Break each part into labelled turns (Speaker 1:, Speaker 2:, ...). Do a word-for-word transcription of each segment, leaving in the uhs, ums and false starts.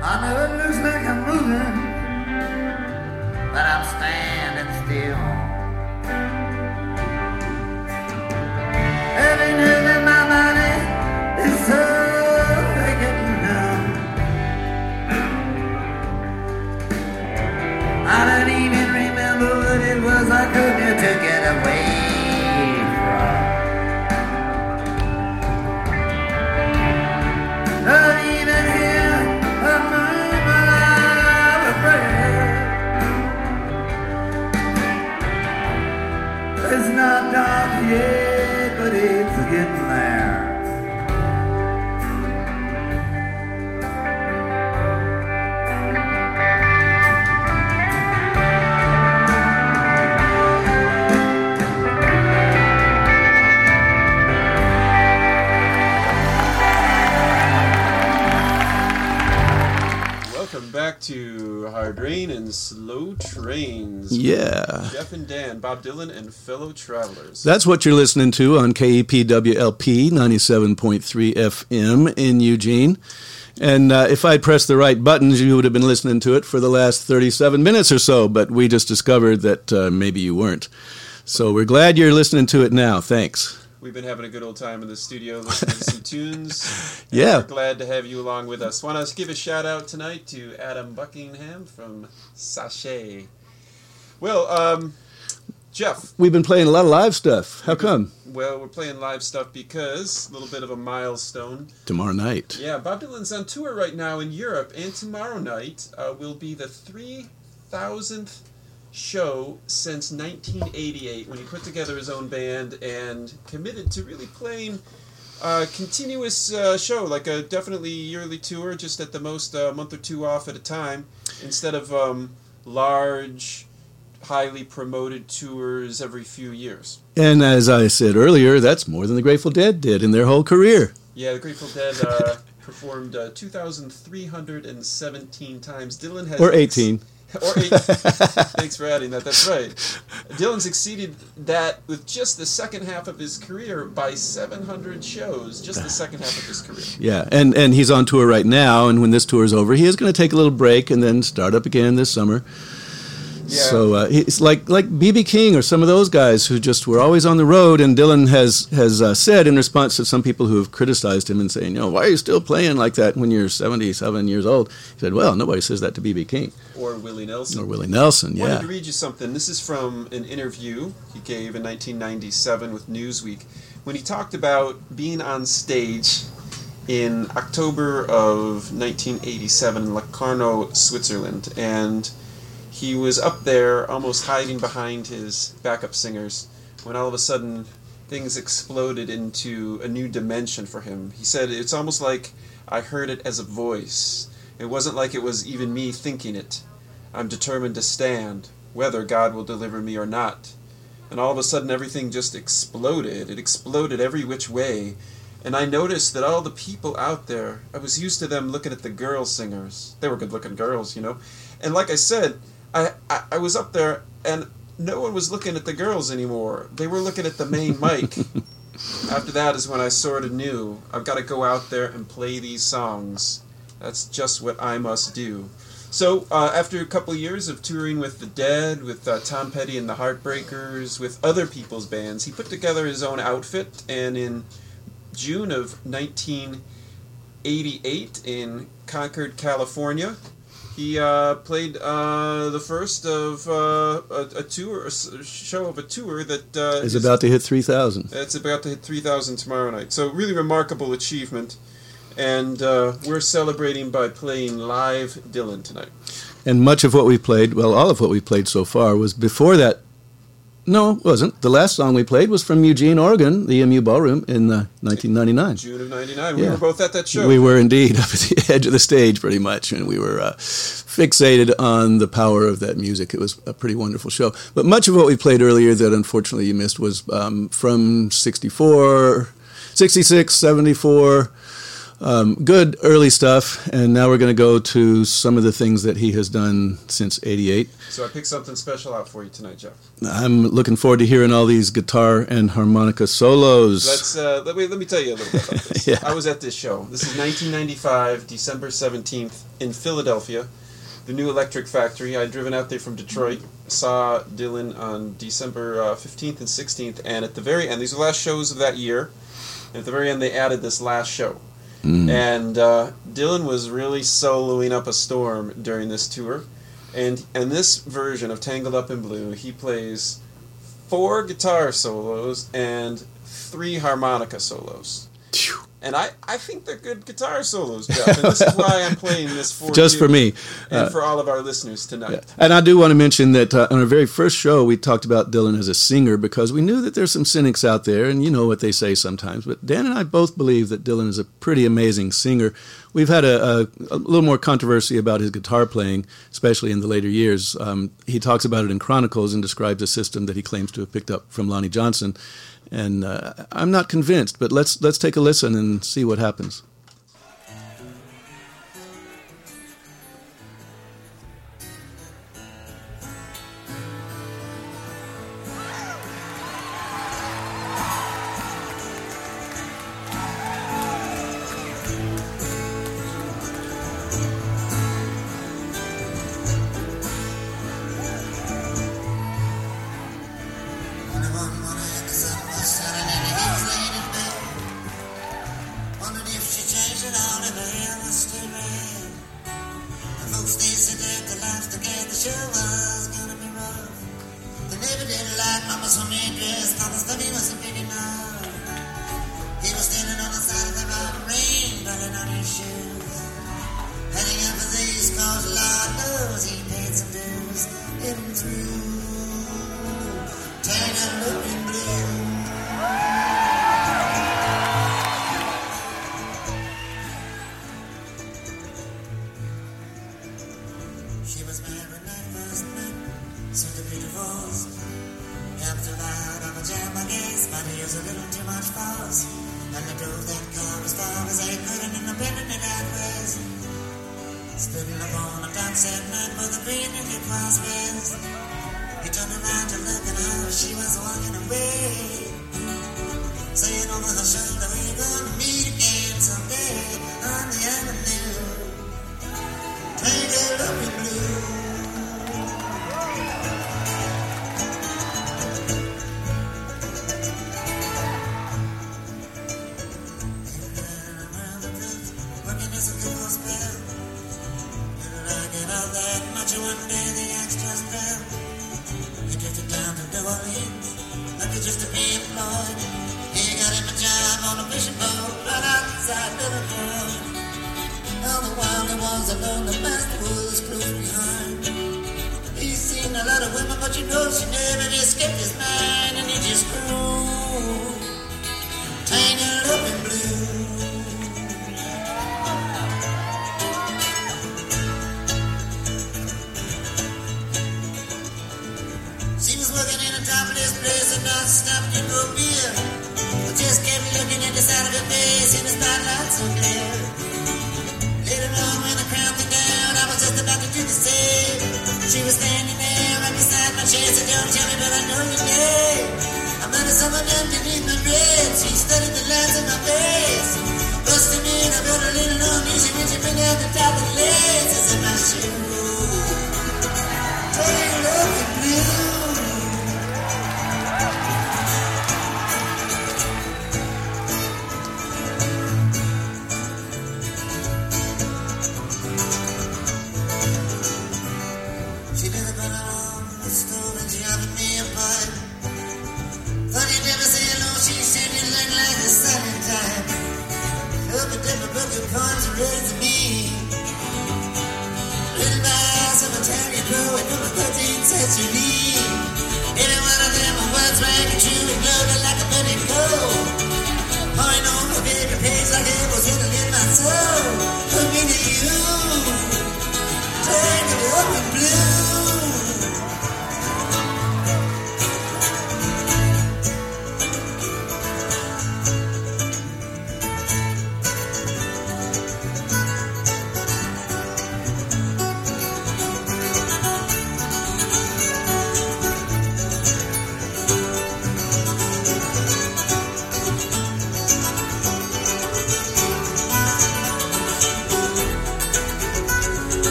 Speaker 1: I know it looks like I'm moving, but I'm standing still. Every nerve in my body is so getting numb. I don't even remember what it was I couldn't to get away from. Don't even hear a murmur of a prayer. It's not dark yet, but it's getting there.
Speaker 2: Welcome back to Hard Rain and Slow Trains.
Speaker 3: Yeah.
Speaker 2: Jeff and Dan, Bob Dylan and Fellow Travelers.
Speaker 3: That's what you're listening to on K E P W L P ninety-seven point three F M in Eugene. And uh, if I'd pressed the right buttons, you would have been listening to it for the last thirty-seven minutes or so, but we just discovered that uh, maybe you weren't. So we're glad you're listening to it now. Thanks.
Speaker 2: We've been having a good old time in the studio listening to some tunes. And
Speaker 3: Yeah.
Speaker 2: We're glad to have you along with us. Want to give a shout out tonight to Adam Buckingham from Sachet. Well, um, Jeff.
Speaker 3: We've been playing a lot of live stuff. How come?
Speaker 2: Well, we're playing live stuff because a little bit of a milestone.
Speaker 3: Tomorrow night.
Speaker 2: Yeah, Bob Dylan's on tour right now in Europe, and tomorrow night uh, will be the three thousandth show since nineteen eighty-eight, when he put together his own band and committed to really playing a continuous uh, show, like a definitely yearly tour, just at the most a month or two off at a time, instead of um, large, highly promoted tours every few years.
Speaker 3: And as I said earlier, that's more than the Grateful Dead did in their whole career.
Speaker 2: Yeah, the Grateful Dead uh, performed uh, two thousand three hundred seventeen times. Dylan has
Speaker 3: Or eighteen.
Speaker 2: Or eight. Thanks for adding that. That's right. Dylan's exceeded that with just the second half of his career by seven hundred shows. Just the second half of his career.
Speaker 3: Yeah, and, and he's on tour right now, and when this tour is over, he is going to take a little break and then start up again this summer.
Speaker 2: Yeah.
Speaker 3: So uh, it's like like B B King or some of those guys who just were always on the road. And Dylan has has uh, said in response to some people who have criticized him and saying, you know, why are you still playing like that when you're seventy-seven years old? He said, well, nobody says that to B B King.
Speaker 2: Or Willie Nelson.
Speaker 3: Or Willie Nelson,
Speaker 2: I
Speaker 3: yeah.
Speaker 2: wanted to read you something. This is from an interview he gave in nineteen ninety-seven with Newsweek, when he talked about being on stage in October of nineteen eighty-seven in Locarno, Switzerland. And he was up there almost hiding behind his backup singers when all of a sudden things exploded into a new dimension for him. He said, it's almost like I heard it as a voice. It wasn't like it was even me thinking it. I'm determined to stand, whether God will deliver me or not. And all of a sudden everything just exploded. It exploded every which way. And I noticed that all the people out there, I was used to them looking at the girl singers. They were good-looking girls, you know. And like I said, I, I, I was up there, and no one was looking at the girls anymore. They were looking at the main mic. After that is when I sort of knew, I've got to go out there and play these songs. That's just what I must do. So, uh, after a couple of years of touring with the Dead, with uh, Tom Petty and the Heartbreakers, with other people's bands, he put together his own outfit, and in June of nineteen eighty-eight in Concord, California, he uh, played uh, the first of uh, a, a tour, a show of a tour that uh,
Speaker 3: is about to hit three thousand.
Speaker 2: It's about to hit three thousand tomorrow night. So really remarkable achievement. And uh, we're celebrating by playing live Dylan tonight.
Speaker 3: And much of what we played, well, all of what we played so far was before that. No, it wasn't. The last song we played was from Eugene, Oregon, the E M U Ballroom in uh, nineteen ninety-nine.
Speaker 2: June of ninety-nine. We
Speaker 3: Yeah.
Speaker 2: were both at that show.
Speaker 3: We were indeed up at the edge of the stage pretty much, and we were uh, fixated on the power of that music. It was a pretty wonderful show. But much of what we played earlier that unfortunately you missed was um, from sixty-four, sixty-six, seventy-four, Um, good early stuff, and now we're going to go to some of the things that he has done since eighty-eight.
Speaker 2: So I picked something special out for you tonight, Jeff.
Speaker 3: I'm looking forward to hearing all these guitar and harmonica solos.
Speaker 2: Let's uh, let me let me tell you a little bit about this.
Speaker 3: Yeah.
Speaker 2: I was at this show. This is nineteen ninety-five, December seventeenth, in Philadelphia, the New Electric Factory. I'd driven out there from Detroit, saw Dylan on December uh, fifteenth and sixteenth, and at the very end, these are the last shows of that year, and at the very end they added this last show. Mm. And uh, Dylan was really soloing up a storm during this tour. And in this version of Tangled Up in Blue, he plays four guitar solos and three harmonica solos. And I, I think they're good guitar solos, Jeff. And this is why I'm playing this for
Speaker 3: Just
Speaker 2: you
Speaker 3: for me.
Speaker 2: and
Speaker 3: uh,
Speaker 2: for all of our listeners tonight.
Speaker 3: Yeah. And I do want to mention that uh, on our very first show, we talked about Dylan as a singer because we knew that there's some cynics out there, and you know what they say sometimes. But Dan and I both believe that Dylan is a pretty amazing singer. We've had a, a, a little more controversy about his guitar playing, especially in the later years. Um, he talks about it in Chronicles and describes a system that he claims to have picked up from Lonnie Johnson. And uh, I'm not convinced, but let's let's take a listen and see what happens.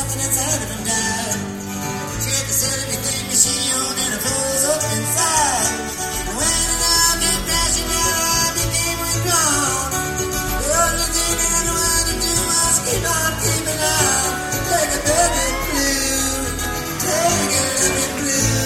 Speaker 1: something inside of him died. She had to sell everything that she owned and it froze up inside. And when it all came crashing down, I became withdrawn. The only thing that I wanted to do was keep on keeping on. Take a perfect blue, take a living blue.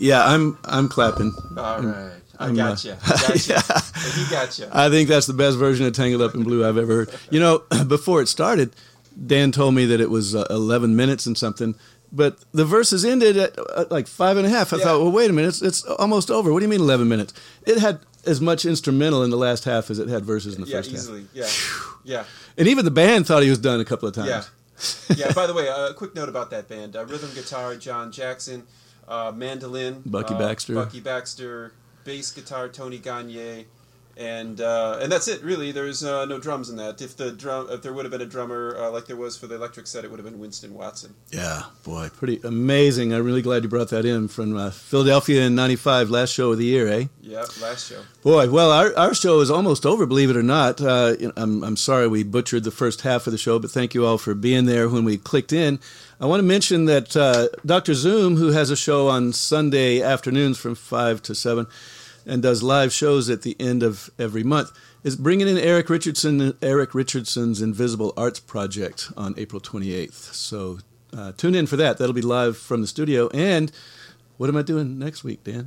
Speaker 3: Yeah, I'm I'm clapping.
Speaker 2: All right. I
Speaker 3: I'm,
Speaker 2: got
Speaker 3: uh,
Speaker 2: you. Got you.
Speaker 3: yeah.
Speaker 2: He got you.
Speaker 3: I think that's the best version of Tangled Up in Blue I've ever heard. You know, before it started, Dan told me that it was uh, eleven minutes and something, but the verses ended at uh, like five and a half. I
Speaker 2: Yeah.
Speaker 3: thought, well, wait a minute, it's, it's almost over. What do you mean eleven minutes? It had as much instrumental in the last half as it had verses in the
Speaker 2: Yeah,
Speaker 3: first half.
Speaker 2: easily. Yeah. Yeah.
Speaker 3: And even the band thought he was done a couple of times.
Speaker 2: Yeah. Yeah, by the way, a quick note about that band. Uh, rhythm guitar, John Jackson. Uh, mandolin,
Speaker 3: Bucky
Speaker 2: uh,
Speaker 3: Baxter.
Speaker 2: Bucky Baxter. Bass guitar, Tony Gagne. And uh, and that's it, really. There's uh, no drums in that. If the drum, if there would have been a drummer uh, like there was for the electric set, it would have been Winston Watson.
Speaker 3: Yeah, boy, pretty amazing. I'm really glad you brought that in from uh, Philadelphia in ninety-five, last show of the year, eh?
Speaker 2: Yeah, last show.
Speaker 3: Boy, well, our, our show is almost over, believe it or not. Uh, you know, I'm, I'm sorry we butchered the first half of the show, but thank you all for being there when we clicked in. I want to mention that uh, Doctor Zoom, who has a show on Sunday afternoons from five to seven, and does live shows at the end of every month, is bringing in Eric Richardson, Eric Richardson's Invisible Arts Project on April twenty-eighth. So uh, tune in for that. That'll be live from the studio. And what am I doing next week, Dan?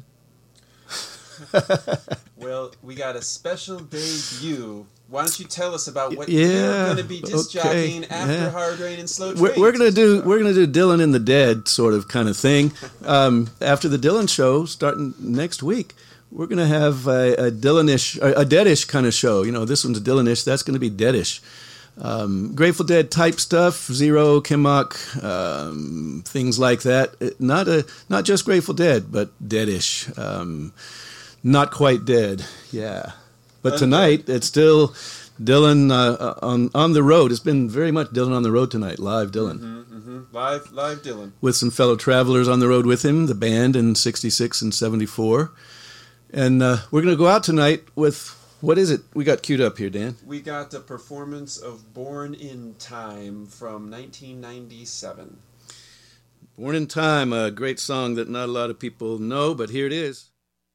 Speaker 2: Well, we got a special debut. Why don't you tell us about what
Speaker 3: Yeah,
Speaker 2: you're going to be disc
Speaker 3: okay,
Speaker 2: jockeying after
Speaker 3: yeah.
Speaker 2: Hard Rain and Slow
Speaker 3: We're,
Speaker 2: Trains?
Speaker 3: we're gonna do we're gonna do Dylan in the Dead sort of kind of thing. Um, after the Dylan show, starting next week, we're gonna have a, a Dylanish, a, a Deadish kind of show. You know, this one's Dylanish. That's gonna be Deadish. Um, Grateful Dead type stuff, Zero, Kimmock, um, things like that. It- Not a not just Grateful Dead, but Deadish. Um, not quite dead. Yeah. But tonight, it's still Dylan uh, on on the road. It's been very much Dylan on the road tonight, live Dylan.
Speaker 2: Mm-hmm. Live, live Dylan.
Speaker 3: With some fellow travelers on the road with him, the band in sixty-six and seventy-four. And uh, we're going to go out tonight with, what is it we got queued up here, Dan?
Speaker 2: We got a performance of Born in Time from nineteen ninety-seven.
Speaker 3: Born in Time, a great song that not a lot of people know, but here it is.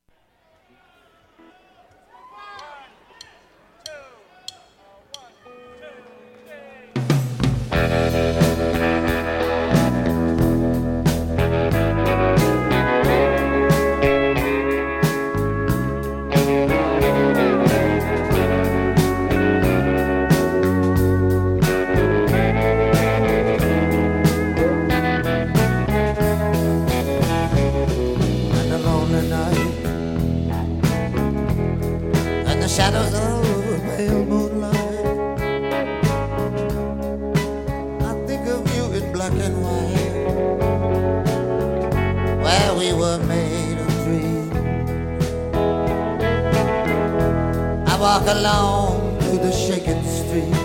Speaker 1: And a lonely night, and the shadows of a pale moonlight. I think of you in black and white, where we were made of dreams. I walk alone through the shaking street.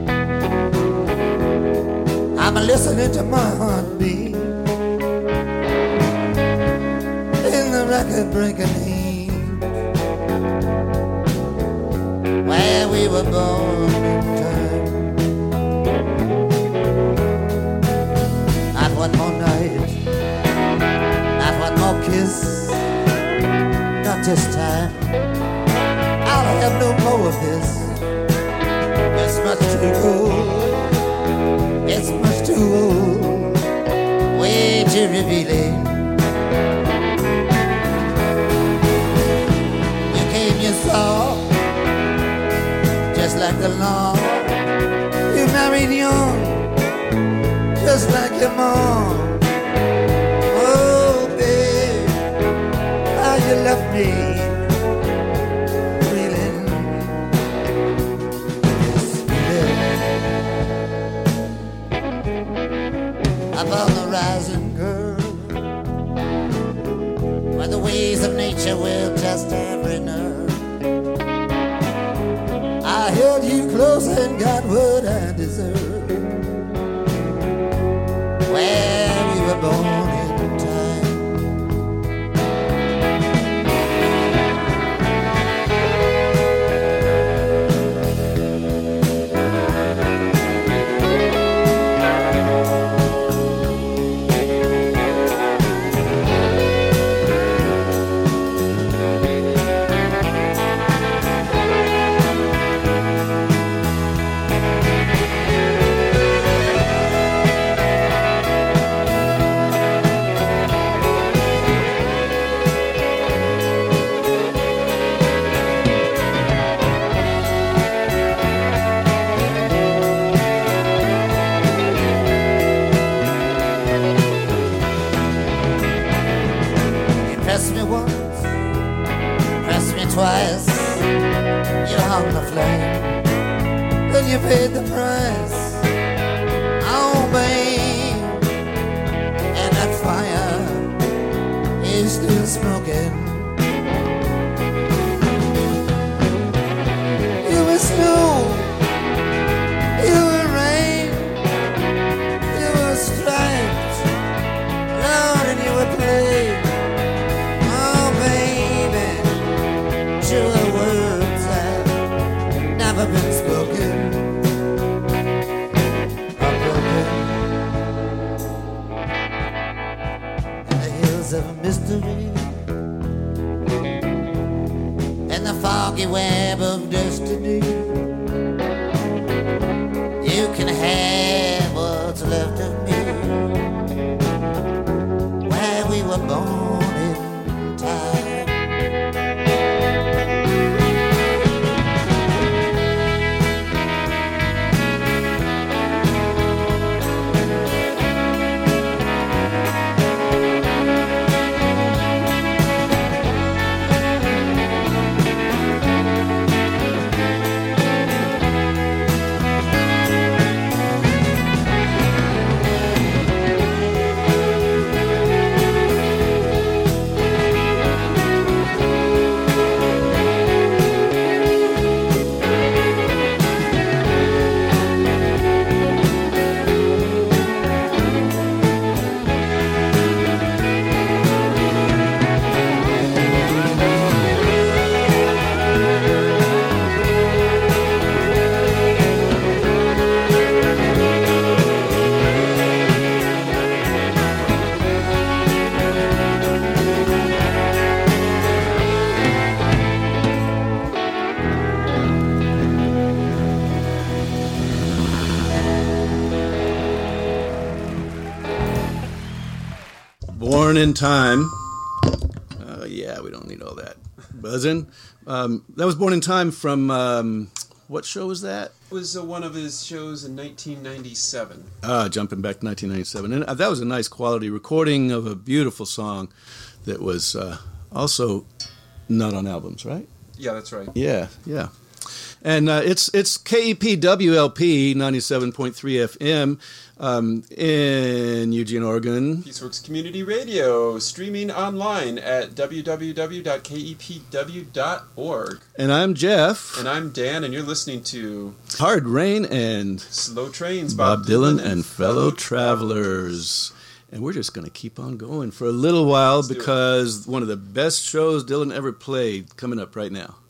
Speaker 1: I'm listening to my heartbeat in the record-breaking heat, where we were born in time. Not one more night, not one more kiss, not this time. I'll have no more of this. It's much too old, it's much too old, way too revealing. You saw, just like the law. You married young, just like your mom. Oh, babe, how you left me feeling this feeling. Above the rising curve, where the ways of nature will test every nerve. I held you close and got what I deserve. Where we were born in time. twice. You hung the flame, then you paid the price. Oh, babe, and that fire is still smoking. You were snow, you were rain, you were striped, Lord, and you were plain. Oh, baby, truer words have never been spoken or broken. In the hills of mystery and the foggy web of destiny, you can have what's left of me. Where we were born in time.
Speaker 3: Born in Time. Uh, yeah, we don't need all that buzzing. Um, that was Born in Time from, um, what show was that?
Speaker 2: It was uh, one of his shows in nineteen ninety-seven.
Speaker 3: Ah, jumping back to nineteen ninety-seven. And uh, that was a nice quality recording of a beautiful song that was uh, also not on albums, right?
Speaker 2: Yeah, that's right.
Speaker 3: Yeah, yeah. And uh, it's it's K E P W L P ninety-seven point three F M um, in Eugene, Oregon.
Speaker 2: Peaceworks Community Radio, streaming online at w w w dot k e p w dot org.
Speaker 3: And I'm Jeff.
Speaker 2: And I'm Dan, and you're listening to
Speaker 3: Hard Rain and
Speaker 2: Slow Trains,
Speaker 3: Bob,
Speaker 2: Bob
Speaker 3: Dylan,
Speaker 2: Dylan,
Speaker 3: and Fellow Travelers. And we're just going to keep on going for a little while
Speaker 2: Let's
Speaker 3: because one of the best shows Dylan ever played coming up right now.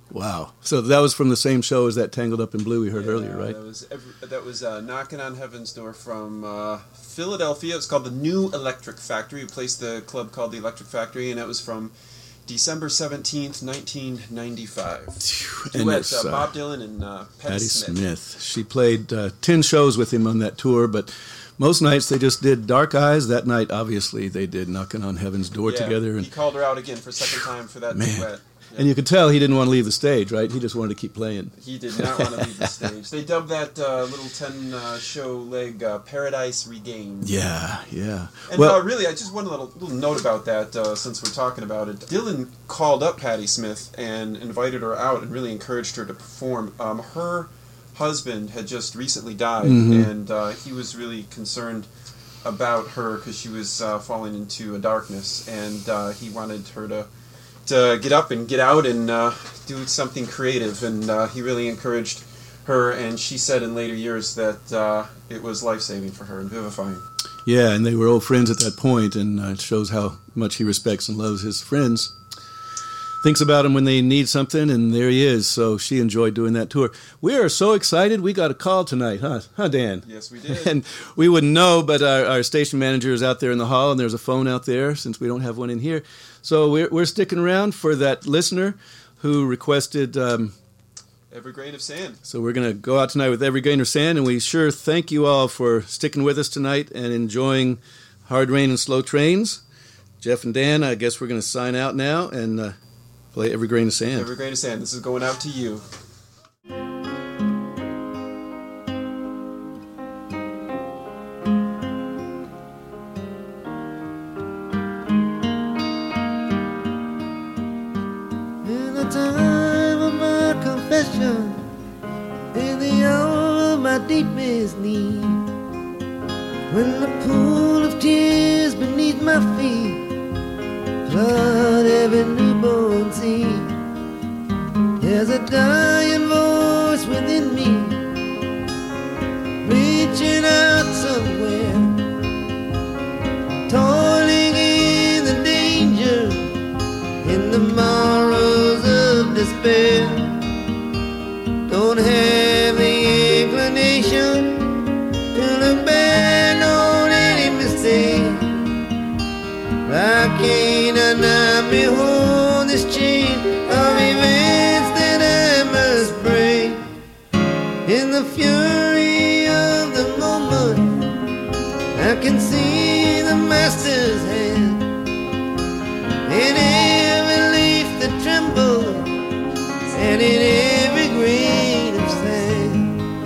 Speaker 3: Wow. So that was from the same show as that Tangled Up in Blue we heard
Speaker 2: Yeah,
Speaker 3: earlier, right?
Speaker 2: That was every, that was uh, Knocking on Heaven's Door from uh, Philadelphia. It's called the New Electric Factory. We placed the club called the Electric Factory, and it was from December seventeenth, nineteen ninety-five.
Speaker 3: And
Speaker 2: Duet,
Speaker 3: it's,
Speaker 2: uh,
Speaker 3: uh,
Speaker 2: Bob Dylan and uh, Patti,
Speaker 3: Patti
Speaker 2: Smith.
Speaker 3: Smith. She played uh, ten shows with him on that tour, but most nights they just did Dark Eyes. That night, obviously, they did Knocking on Heaven's Door
Speaker 2: Yeah,
Speaker 3: together. And
Speaker 2: he called her out again for a second time for that
Speaker 3: Man.
Speaker 2: duet. Yeah.
Speaker 3: And you could tell he didn't want to leave the stage, right? He just wanted to keep playing.
Speaker 2: He did not want to leave the stage. They dubbed that uh, little ten-show leg uh, Paradise Regained.
Speaker 3: Yeah, yeah.
Speaker 2: And
Speaker 3: well,
Speaker 2: uh, really, I just want a little, little note about that uh, since we're talking about it. Dylan called up Patti Smith and invited her out and really encouraged her to perform. Um, her husband had just recently died,
Speaker 3: Mhm.
Speaker 2: and uh, he was really concerned about her because she was uh, falling into a darkness, and uh, he wanted her to to get up and get out and uh, do something creative, and uh, he really encouraged her, and she said in later years that uh, it was life-saving for her and vivifying.
Speaker 3: yeah, and they were old friends at that point, and uh, it shows how much he respects and loves his friends. Thinks about them when they need something, and there he is. So she enjoyed doing that tour. We are so excited. We got a call tonight, huh? Huh, Dan?
Speaker 2: Yes, we did.
Speaker 3: And we wouldn't know, but our, our station manager is out there in the hall, and there's a phone out there since we don't have one in here. So we're, we're sticking around for that listener who requested. Um,
Speaker 2: Every grain of sand.
Speaker 3: so we're going to go out tonight with Every Grain of Sand, and we sure thank you all for sticking with us tonight and enjoying Hard Rain and Slow Trains. Jeff and Dan, I guess we're going to sign out now and uh, play Every Grain of Sand.
Speaker 2: Every grain of sand. This is going out to you.
Speaker 1: In the time of my confession, in the hour of my deepest need, when the pool of tears beneath my feet flood every newborn seed, there's a dying voice within me, reaching out somewhere, toiling in the danger, in the morrows of despair. Don't have the inclination to look back on any mistake. I can't not behold this chain of events that I must break. In the fury of the moment, I can see the master's hand. In every leaf that trembles, and in every grain of sand,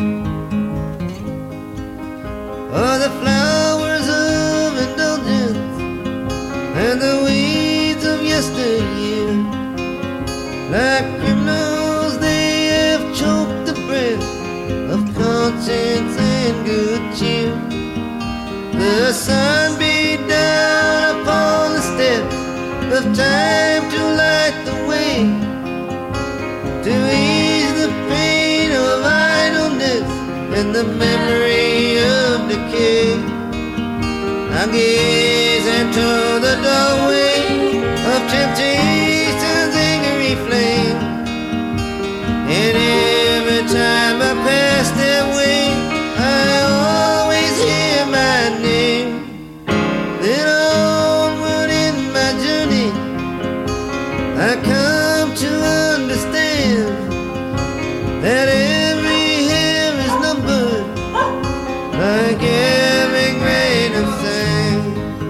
Speaker 1: are the flowers of indulgence and the weeds of yesteryear. Like criminals, they have choked the breath of conscience and good cheer. The sun beat down upon the steps of time to light the way, to ease the pain of idleness and the memory of decay. I gaze into the doorway of temptation's angry flame, and every time I pass that way, I always hear my name. Then onward in my journey, I come to understand that every hair is numbered, like every grain of sand.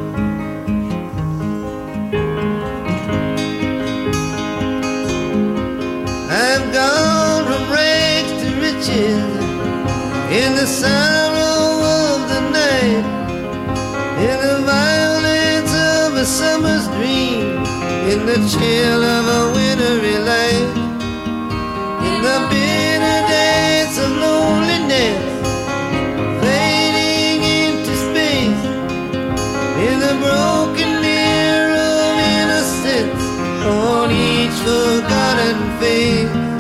Speaker 1: I've gone from rags to riches in the sorrow of the night, in the violence of a summer's dream, in the chill of a wintry light, in the bitter dance of loneliness, fading into space, in the broken mirror of innocence on each forgotten face.